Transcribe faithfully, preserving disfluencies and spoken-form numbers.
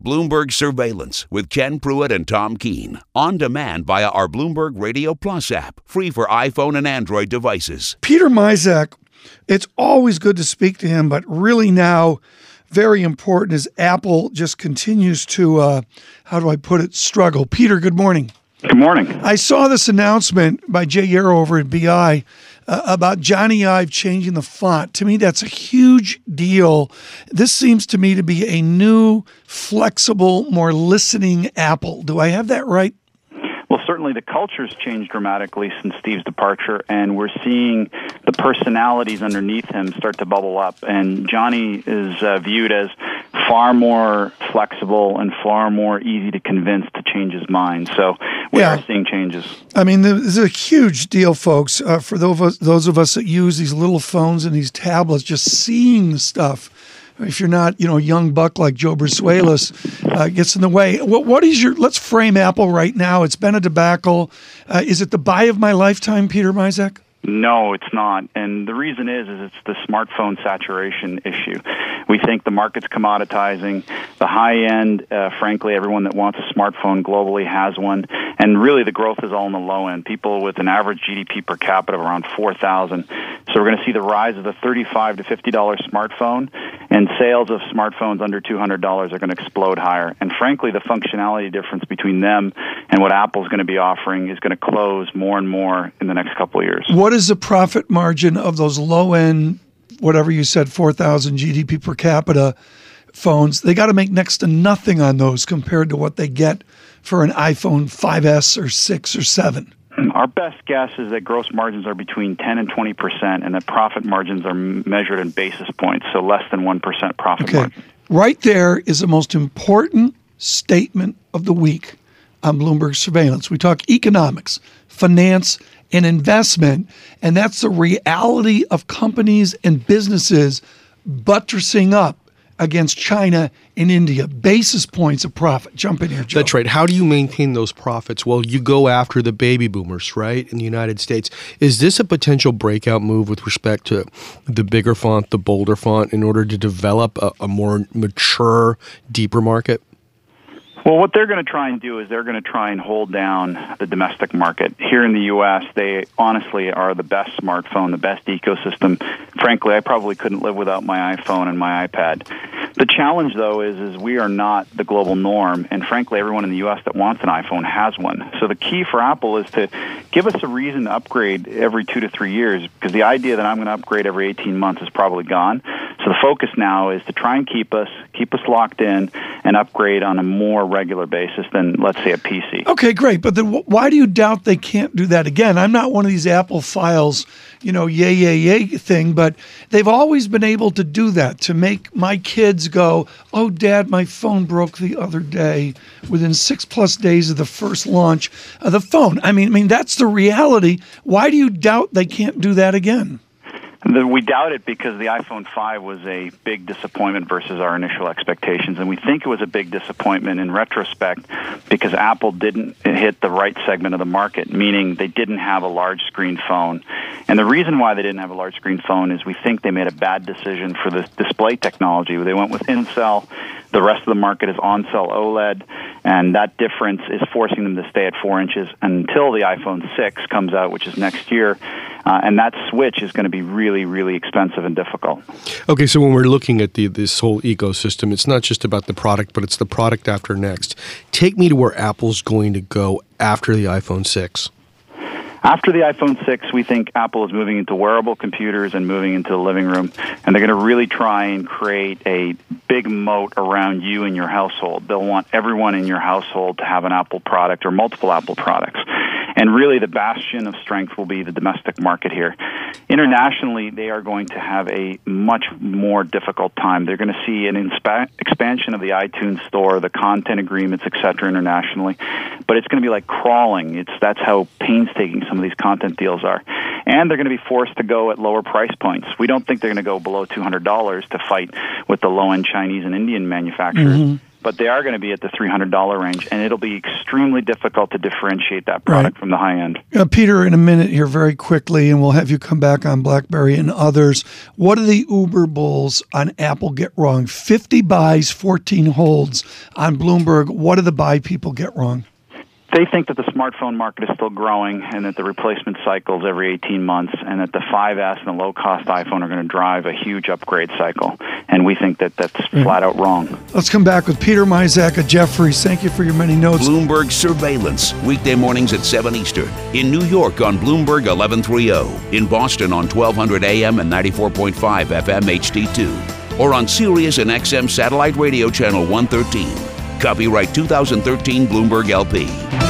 Bloomberg Surveillance with Ken Pruitt and Tom Keene. On demand via our Bloomberg Radio Plus app. Free for iPhone and Android devices. Peter Mizak, it's always good to speak to him, but really now very important as Apple just continues to, uh, how do I put it, struggle. Peter, good morning. Good morning. I saw this announcement by Jay Yarrow over at B I uh, about Johnny Ive changing the font. To me, that's a huge deal. This seems to me to be a new, flexible, more listening Apple. Do I have that right? Well, certainly the culture's changed dramatically since Steve's departure, and we're seeing the personalities underneath him start to bubble up. And Johnny is uh, viewed as far more flexible and far more easy to convince to change his mind. So we yeah. are seeing changes. I mean, this is a huge deal, folks, uh, for those of, us, those of us that use these little phones and these tablets, just seeing the stuff. If you're not, you know, a young buck like Joe Brusuelas, uh, gets in the way. What, what is your, let's frame Apple right now. It's been a debacle. Uh, is it the buy of my lifetime, Peter Mizak? No, it's not. And the reason is, is it's the smartphone saturation issue. We think the market's commoditizing. The high end, uh, frankly, everyone that wants a smartphone globally has one. And really the growth is all in the low end. People with an average G D P per capita of around four thousand. So we're going to see the rise of the thirty-five to fifty dollars smartphone, and sales of smartphones under two hundred dollars are going to explode higher. And frankly, the functionality difference between them and what Apple's going to be offering is going to close more and more in the next couple of years. What is the profit margin of those low-end, whatever you said, four thousand G D P per capita phones? They got to make next to nothing on those compared to what they get for an iPhone five S or six or seven. Our best guess is that gross margins are between ten and twenty percent, and that profit margins are measured in basis points, so less than one percent profit okay. margin. Right there is the most important statement of the week on Bloomberg Surveillance. We talk economics, finance, and investment, and that's the reality of companies and businesses buttressing up against China and India. Basis points of profit. Jump in here, Joe. That's right. How do you maintain those profits? Well, you go after the baby boomers, right, in the United States. Is this a potential breakout move with respect to the bigger font, the bolder font, in order to develop a, a more mature, deeper market? Well, what they're going to try and do is they're going to try and hold down the domestic market. Here in the U S, they honestly are the best smartphone, the best ecosystem. Frankly, I probably couldn't live without my iPhone and my iPad. The challenge, though, is, is we are not the global norm, and frankly, everyone in the U S that wants an iPhone has one. So the key for Apple is to give us a reason to upgrade every two to three years, because the idea that I'm going to upgrade every eighteen months is probably gone. So the focus now is to try and keep us, keep us locked in and upgrade on a more regular basis than, let's say, a P C. Okay, great. But then why do you doubt they can't do that again? I'm not one of these Apple files, you know, yay, yay, yay thing, but they've always been able to do that, to make my kids go, oh, Dad, my phone broke the other day, within six plus days of the first launch of the phone. I mean, I mean, that's the reality. Why do you doubt they can't do that again? We doubt it because the iPhone five was a big disappointment versus our initial expectations, and we think it was a big disappointment in retrospect because Apple didn't hit the right segment of the market, meaning they didn't have a large screen phone. And the reason why they didn't have a large screen phone is we think they made a bad decision for the display technology. They went with in-cell. The rest of the market is on-cell OLED, and that difference is forcing them to stay at four inches until the iPhone six comes out, which is next year. Uh, and that switch is going to be really, really expensive and difficult. Okay, so when we're looking at the this whole ecosystem, it's not just about the product, but it's the product after next. Take me to where Apple's going to go after the iPhone six. After the iPhone six, we think Apple is moving into wearable computers and moving into the living room, and they're going to really try and create a big moat around you and your household. They'll want everyone in your household to have an Apple product or multiple Apple products. And really the bastion of strength will be the domestic market here. Internationally, they are going to have a much more difficult time. They're going to see an inspa- expansion of the iTunes store, the content agreements, et cetera, internationally. But it's going to be like crawling. It's That's how painstaking some of these content deals are. And they're going to be forced to go at lower price points. We don't think they're going to go below two hundred dollars to fight with the low-end Chinese and Indian manufacturers. Mm-hmm. but they are going to be at the three hundred dollars range, and it'll be extremely difficult to differentiate that product right. from the high end. Uh, Peter, in a minute here, very quickly, and we'll have you come back on BlackBerry and others. What do the Uber bulls on Apple get wrong? fifty buys, fourteen holds on Bloomberg. What do the buy people get wrong? They think that the smartphone market is still growing and that the replacement cycles every eighteen months and that the five S and the low-cost iPhone are going to drive a huge upgrade cycle. And we think that that's mm. flat out wrong. Let's come back with Peter Mizak of Jefferies. Thank you for your many notes. Bloomberg Surveillance, weekday mornings at seven Eastern. In New York on Bloomberg eleven thirty. In Boston on twelve hundred A M and ninety-four point five F M H D two. Or on Sirius and X M Satellite Radio Channel one thirteen. Copyright two thousand thirteen Bloomberg L P.